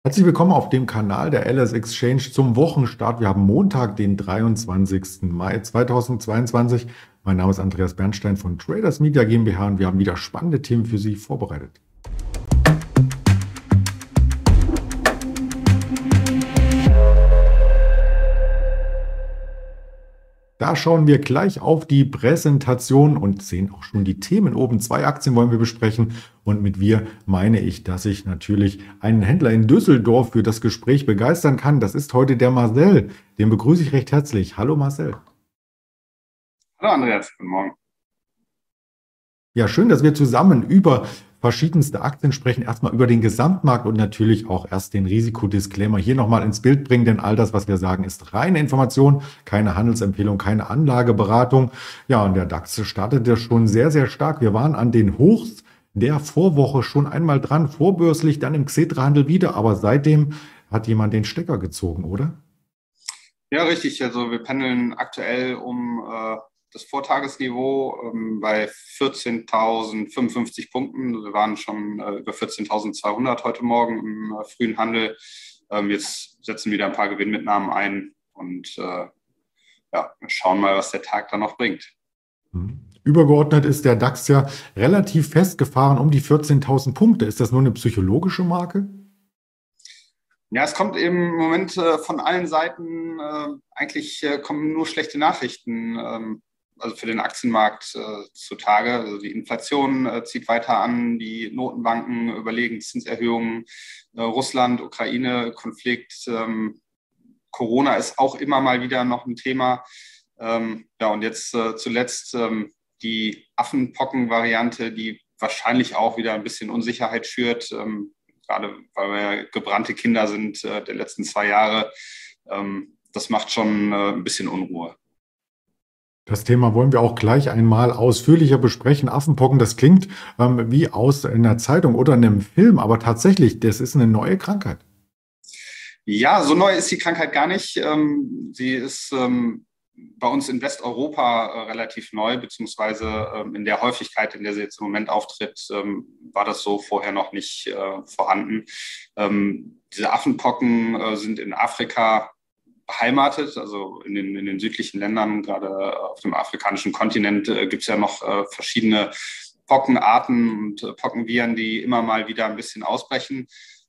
Herzlich willkommen auf dem Kanal der LS Exchange zum Wochenstart. Wir haben Montag, den 23. Mai 2022. Mein Name ist Andreas Bernstein von Traders Media GmbH und wir haben wieder spannende Themen für Sie vorbereitet. Da schauen wir gleich auf die Präsentation und sehen auch schon die Themen oben. Zwei Aktien wollen wir besprechen und mit wir meine ich, dass ich natürlich einen Händler in Düsseldorf für das Gespräch begeistern kann. Das ist heute der Marcel. Den begrüße ich recht herzlich. Hallo Marcel. Hallo Andreas, guten Morgen. Ja, schön, dass wir zusammen über verschiedenste Aktien sprechen. Erstmal über den Gesamtmarkt und natürlich auch erst den Risikodisclaimer hier nochmal ins Bild bringen, denn all das, was wir sagen, ist reine Information, keine Handelsempfehlung, keine Anlageberatung. Ja, und der DAX startete schon sehr, sehr stark. Wir waren an den Hochs der Vorwoche schon einmal dran, vorbörslich, dann im Xetra-Handel wieder, aber seitdem hat jemand den Stecker gezogen, oder? Ja, richtig. Also wir pendeln aktuell das Vortagesniveau bei 14.055 Punkten. Wir waren schon über 14.200 heute Morgen im frühen Handel. Jetzt setzen wieder ein paar Gewinnmitnahmen ein und ja, schauen mal, was der Tag dann noch bringt. Übergeordnet ist der DAX ja relativ festgefahren um die 14.000 Punkte. Ist das nur eine psychologische Marke? Ja, es kommt im Moment von allen Seiten, eigentlich kommen nur schlechte Nachrichten, also für den Aktienmarkt zutage. Also die Inflation zieht weiter an, die Notenbanken überlegen Zinserhöhungen, Russland, Ukraine-Konflikt, Corona ist auch immer mal wieder noch ein Thema. Ja, und jetzt zuletzt die Affenpocken-Variante, die wahrscheinlich auch wieder ein bisschen Unsicherheit schürt. Gerade weil wir ja gebrannte Kinder sind der letzten 2 Jahre. Das macht schon ein bisschen Unruhe. Das Thema wollen wir auch gleich einmal ausführlicher besprechen. Affenpocken, das klingt wie aus einer Zeitung oder einem Film, aber tatsächlich, das ist eine neue Krankheit. Ja, so neu ist die Krankheit gar nicht. Sie ist bei uns in Westeuropa relativ neu, beziehungsweise in der Häufigkeit, in der sie jetzt im Moment auftritt, war das so vorher noch nicht vorhanden. Diese Affenpocken sind in Afrika beheimatet, also in den südlichen Ländern, gerade auf dem afrikanischen Kontinent, gibt es ja noch verschiedene Pockenarten und Pockenviren, die immer mal wieder ein bisschen ausbrechen.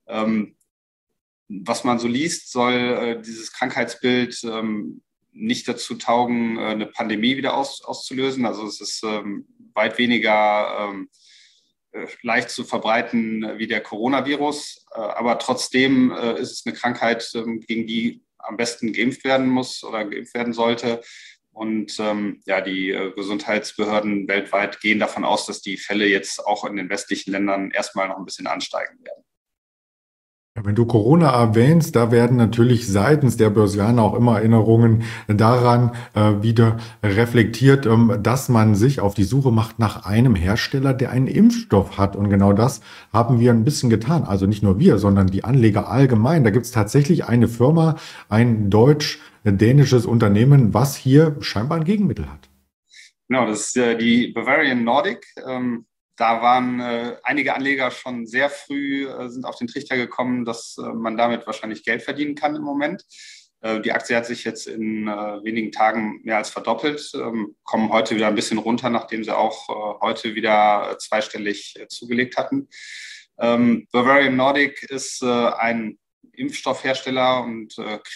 Was man so liest, soll dieses Krankheitsbild nicht dazu taugen, eine Pandemie wieder auszulösen. Also es ist weit weniger leicht zu verbreiten wie der Coronavirus. Aber trotzdem ist es eine Krankheit, gegen die am besten geimpft werden muss oder geimpft werden sollte. Und ja, die Gesundheitsbehörden weltweit gehen davon aus, dass die Fälle jetzt auch in den westlichen Ländern erstmal noch ein bisschen ansteigen werden. Ja, wenn du Corona erwähnst, da werden natürlich seitens der Börsianer auch immer Erinnerungen daran wieder reflektiert, dass man sich auf die Suche macht nach einem Hersteller, der einen Impfstoff hat. Und genau das haben wir ein bisschen getan. Also nicht nur wir, sondern die Anleger allgemein. Da gibt es tatsächlich eine Firma, ein deutsch-dänisches Unternehmen, was hier scheinbar ein Gegenmittel hat. Genau, das ist die Bavarian Nordic. Da waren einige Anleger schon sehr früh, sind auf den Trichter gekommen, dass man damit wahrscheinlich Geld verdienen kann im Moment. Die Aktie hat sich jetzt in wenigen Tagen mehr als verdoppelt, kommen heute wieder ein bisschen runter, nachdem sie auch heute wieder zweistellig zugelegt hatten. Bavarian Nordic ist ein Impfstoffhersteller und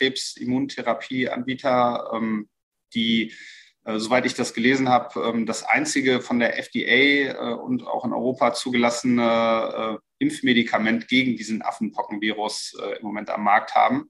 Krebsimmuntherapieanbieter, die soweit ich das gelesen habe, das einzige von der FDA und auch in Europa zugelassene Impfmedikament gegen diesen Affenpockenvirus im Moment am Markt haben.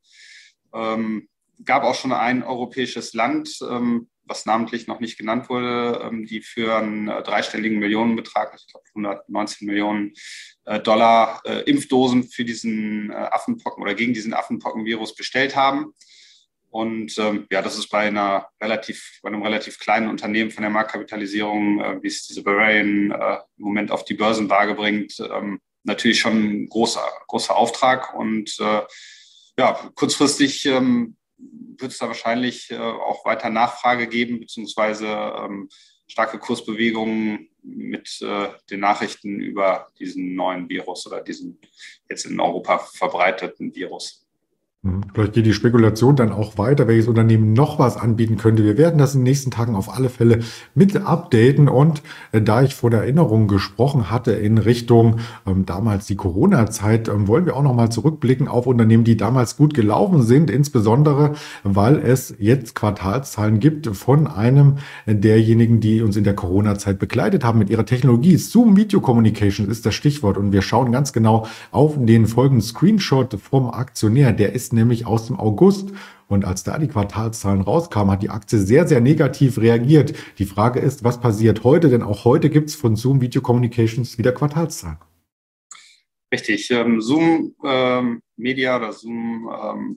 Gab auch schon ein europäisches Land, was namentlich noch nicht genannt wurde, die für einen dreistelligen Millionenbetrag, ich glaube 119 Millionen Dollar, Impfdosen für diesen Affenpocken oder gegen diesen Affenpockenvirus bestellt haben. Und ja, das ist bei einem relativ kleinen Unternehmen von der Marktkapitalisierung, wie es diese Bavarian im Moment auf die Börsenwaage bringt, natürlich schon ein großer Auftrag. Und ja, kurzfristig wird es da wahrscheinlich auch weiter Nachfrage geben, beziehungsweise starke Kursbewegungen mit den Nachrichten über diesen neuen Virus oder diesen jetzt in Europa verbreiteten Virus. Vielleicht geht die Spekulation dann auch weiter, welches Unternehmen noch was anbieten könnte. Wir werden das in den nächsten Tagen auf alle Fälle mit updaten. Und da ich vor der Erinnerung gesprochen hatte in Richtung damals die Corona-Zeit, wollen wir auch nochmal zurückblicken auf Unternehmen, die damals gut gelaufen sind, insbesondere weil es jetzt Quartalszahlen gibt von einem derjenigen, die uns in der Corona-Zeit begleitet haben mit ihrer Technologie. Zoom Video Communications ist das Stichwort. Und wir schauen ganz genau auf den folgenden Screenshot vom Aktionär. Der ist nämlich aus dem August. Und als da die Quartalszahlen rauskamen, hat die Aktie sehr, sehr negativ reagiert. Die Frage ist, was passiert heute? Denn auch heute gibt es von Zoom Video Communications wieder Quartalszahlen. Richtig. Zoom Media oder Zoom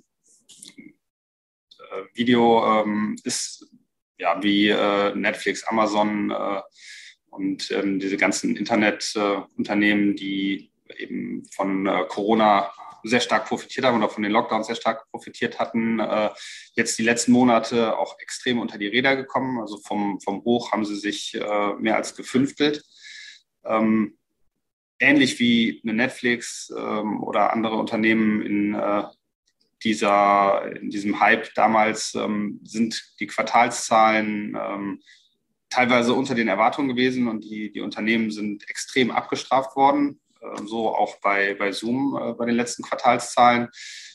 Video ist ja wie Netflix, Amazon und diese ganzen Internetunternehmen, die eben von Corona sehr stark profitiert haben oder von den Lockdowns sehr stark profitiert hatten, jetzt die letzten Monate auch extrem unter die Räder gekommen. Also vom Hoch haben sie sich mehr als gefünftelt. Ähnlich wie eine Netflix oder andere Unternehmen in diesem Hype damals sind die Quartalszahlen teilweise unter den Erwartungen gewesen und die Unternehmen sind extrem abgestraft worden. So auch bei Zoom bei den letzten Quartalszahlen.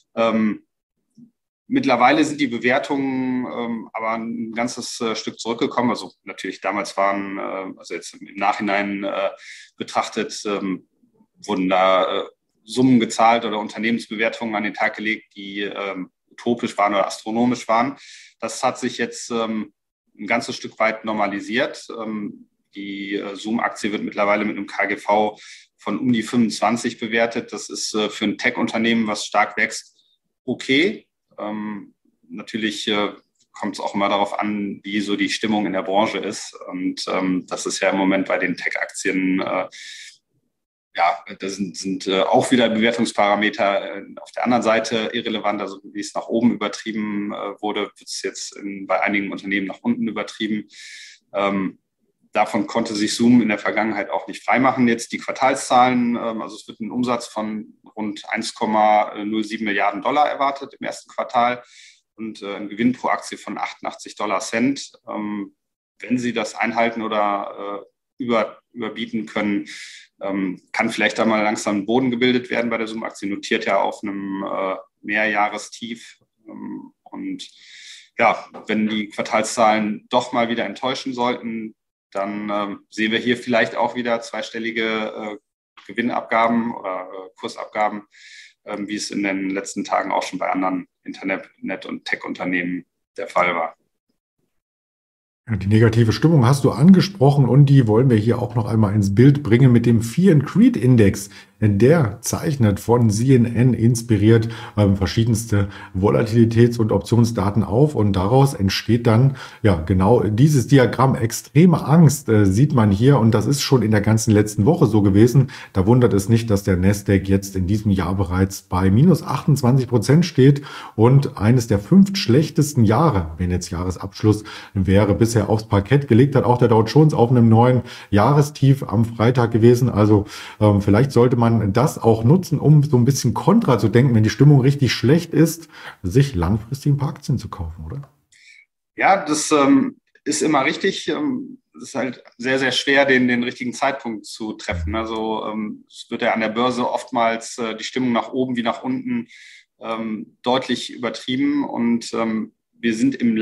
Mittlerweile sind die Bewertungen aber ein ganzes Stück zurückgekommen. Also natürlich damals waren, also jetzt im Nachhinein betrachtet, wurden da Summen gezahlt oder Unternehmensbewertungen an den Tag gelegt, die utopisch waren oder astronomisch waren. Das hat sich jetzt ein ganzes Stück weit normalisiert. Die Zoom-Aktie wird mittlerweile mit einem KGV von um die 25 bewertet. Das ist für ein Tech-Unternehmen, was stark wächst, okay. Natürlich kommt es auch immer darauf an, wie so die Stimmung in der Branche ist. Und das ist ja im Moment bei den Tech-Aktien, ja, das sind auch wieder Bewertungsparameter auf der anderen Seite irrelevant. Also wie es nach oben übertrieben wurde, wird es jetzt bei einigen Unternehmen nach unten übertrieben. Davon konnte sich Zoom in der Vergangenheit auch nicht freimachen. Jetzt die Quartalszahlen, also es wird ein Umsatz von rund 1,07 Milliarden Dollar erwartet im ersten Quartal und ein Gewinn pro Aktie von 88 Cent. Wenn Sie das einhalten oder überbieten können, kann vielleicht da mal langsam ein Boden gebildet werden bei der Zoom-Aktie, notiert ja auf einem Mehrjahrestief. Und ja, wenn die Quartalszahlen doch mal wieder enttäuschen sollten, dann sehen wir hier vielleicht auch wieder zweistellige Gewinnabgaben oder Kursabgaben, wie es in den letzten Tagen auch schon bei anderen Internet- und Tech-Unternehmen der Fall war. Die negative Stimmung hast du angesprochen und die wollen wir hier auch noch einmal ins Bild bringen mit dem Fear and Greed Index. Der zeichnet von CNN inspiriert verschiedenste Volatilitäts- und Optionsdaten auf und daraus entsteht dann ja genau dieses Diagramm. Extreme Angst sieht man hier und das ist schon in der ganzen letzten Woche so gewesen. Da wundert es nicht, dass der Nasdaq jetzt in diesem Jahr bereits bei minus 28% steht und eines der 5 schlechtesten Jahre, wenn jetzt Jahresabschluss wäre, bisher aufs Parkett gelegt hat. Auch der Dow Jones auf einem neuen Jahrestief am Freitag gewesen. Also vielleicht sollte man das auch nutzen, um so ein bisschen kontra zu denken, wenn die Stimmung richtig schlecht ist, sich langfristig ein paar Aktien zu kaufen, oder? Ja, das ist immer richtig. Es ist halt sehr, sehr schwer, den richtigen Zeitpunkt zu treffen. Also es wird ja an der Börse oftmals die Stimmung nach oben wie nach unten deutlich übertrieben und wir sind in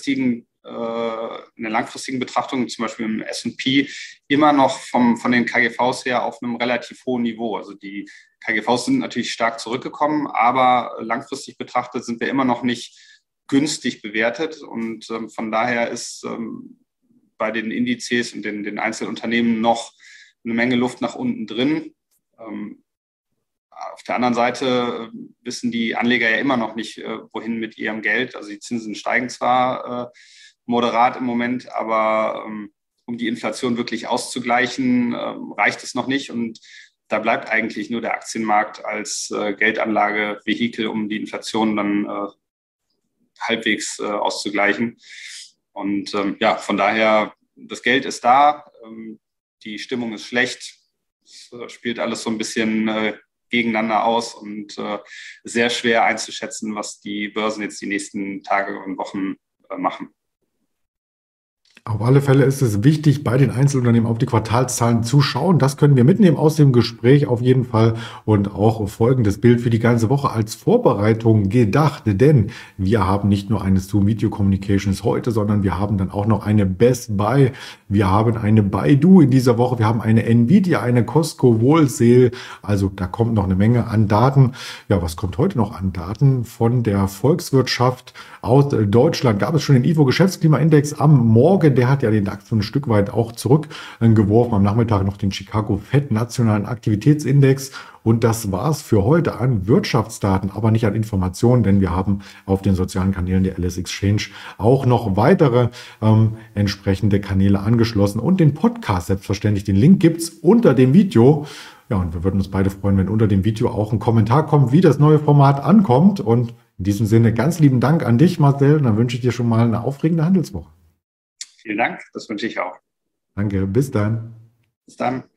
der langfristigen Betrachtung, zum Beispiel im S&P, immer noch von den KGVs her auf einem relativ hohen Niveau. Also die KGVs sind natürlich stark zurückgekommen, aber langfristig betrachtet sind wir immer noch nicht günstig bewertet. Und von daher ist bei den Indizes und den Einzelunternehmen noch eine Menge Luft nach unten drin. Auf der anderen Seite wissen die Anleger ja immer noch nicht, wohin mit ihrem Geld. Also die Zinsen steigen zwar moderat im Moment, aber um die Inflation wirklich auszugleichen, reicht es noch nicht. Und da bleibt eigentlich nur der Aktienmarkt als Geldanlagevehikel, um die Inflation dann halbwegs auszugleichen. Und ja, von daher das Geld ist da, die Stimmung ist schlecht, es spielt alles so ein bisschen gegeneinander aus und sehr schwer einzuschätzen, was die Börsen jetzt die nächsten Tage und Wochen machen. Auf alle Fälle ist es wichtig, bei den Einzelunternehmen auf die Quartalszahlen zu schauen. Das können wir mitnehmen aus dem Gespräch auf jeden Fall und auch folgendes Bild für die ganze Woche als Vorbereitung gedacht. Denn wir haben nicht nur eine Zoom Video Communications heute, sondern wir haben dann auch noch eine Best Buy. Wir haben eine Baidu in dieser Woche. Wir haben eine Nvidia, eine Costco Wholesale. Also da kommt noch eine Menge an Daten. Ja, was kommt heute noch an Daten? Von der Volkswirtschaft aus Deutschland gab es schon den IFO Geschäftsklimaindex am Morgen. Der hat ja den DAX so ein Stück weit auch zurückgeworfen. Am Nachmittag noch den Chicago Fed Nationalen Aktivitätsindex. Und das war's für heute an Wirtschaftsdaten, aber nicht an Informationen, denn wir haben auf den sozialen Kanälen der LS Exchange auch noch weitere entsprechende Kanäle angeschlossen und den Podcast selbstverständlich. Den Link gibt's unter dem Video. Ja, und wir würden uns beide freuen, wenn unter dem Video auch ein Kommentar kommt, wie das neue Format ankommt. Und in diesem Sinne ganz lieben Dank an dich, Marcel. Und dann wünsche ich dir schon mal eine aufregende Handelswoche. Vielen Dank, das wünsche ich auch. Danke, bis dann. Bis dann.